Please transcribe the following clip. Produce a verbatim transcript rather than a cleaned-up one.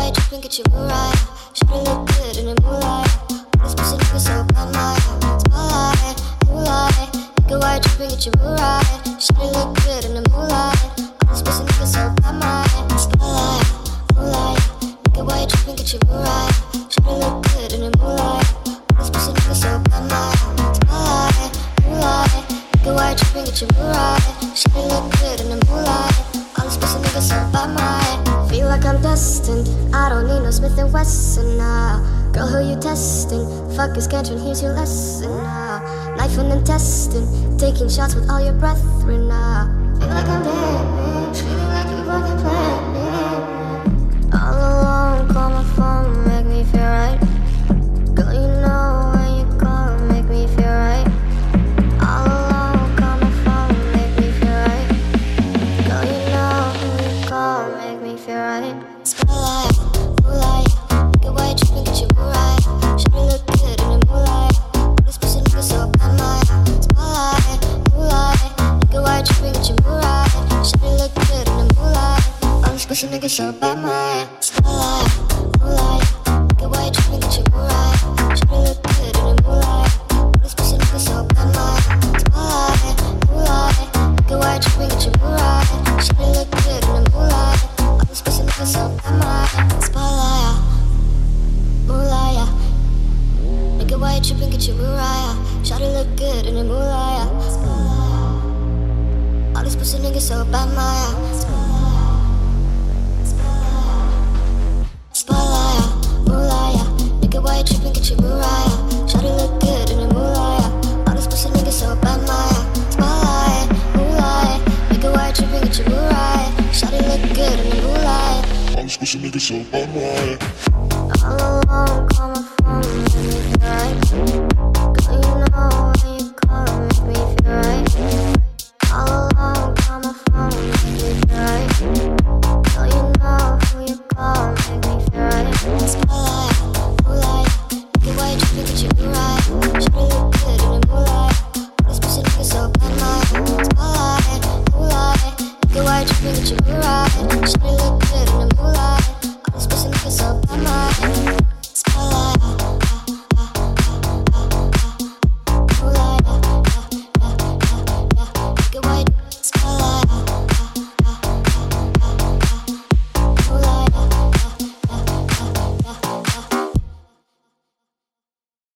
why you tripping, get your Mariah. Should've look good in the moonlight. All this pussy nigga so bad, my spotlight, moonlight. Nigga, why you tripping, get your Mariah. Should've look good in the moonlight. All this pussy nigga so bad, my spotlight, moonlight. Nigga, why you tripping, get your Mariah. Should've look good in the moonlight. All this pussy nigga so bad, my spotlight, moonlight. Nigga, why you tripping, get your Mariah. Should've look good in the moonlight. All this pussy nigga so bad, my feel like I'm destined. I don't need no Smith and Wesson now. Girl, who you testing? Fuck is Scantron, here's your lesson now. Knife and intestine, taking shots with all your brethren now. Feel like I'm dead, feeling like you fucking planned it. All alone, call my phone, make me feel right. Girl, you know when you call, make me feel right. All alone, call my phone, make me feel right. Girl, you know when you call, make me feel right. Spotlight, moonlight, nigga, why you tripping, get your Mariah. Should've look good in the moonlight. All this pussy nigga so bad, my spotlight, moonlight. Nigga, why you tripping, get your Mariah. Should've look good in the moonlight. All this pussy nigga so bad, my spotlight, moonlight. Nigga, why you tripping, get your Mariah. Should've look good in the moonlight. All this pussy nigga so bad, my spotlight, moonlight. Nigga, why you tripping, get your Mariah. Should've look good in the moonlight. All this pussy nigga so bad, my spotlight, moonlight. Nigga, why you tripping, get your Mariah. Shawty look good in the moonlight. All these pussy niggas so bad, my spotlight, moonlight. Nigga, why you tripping, get your Mariah. Shawty look good in the moonlight. All these pussy niggas so bad, my spotlight, moonlight. Nigga, why you tripping, get your Mariah. Shawty look good in the moonlight. All these pussy niggas so bad, my all alone, call my phone, make me feel right. Girl, you know when you call, make me feel right. All alone, call my phone, make me feel right. Girl, you know who you call, make me feel right. Spotlight, moonlight, nigga, why you tripping, get your Mariah. Should've look good in the moonlight. All this pussy nigga so bad, my spotlight, moonlight. Nigga, why you tripping, get your Mariah. Should've look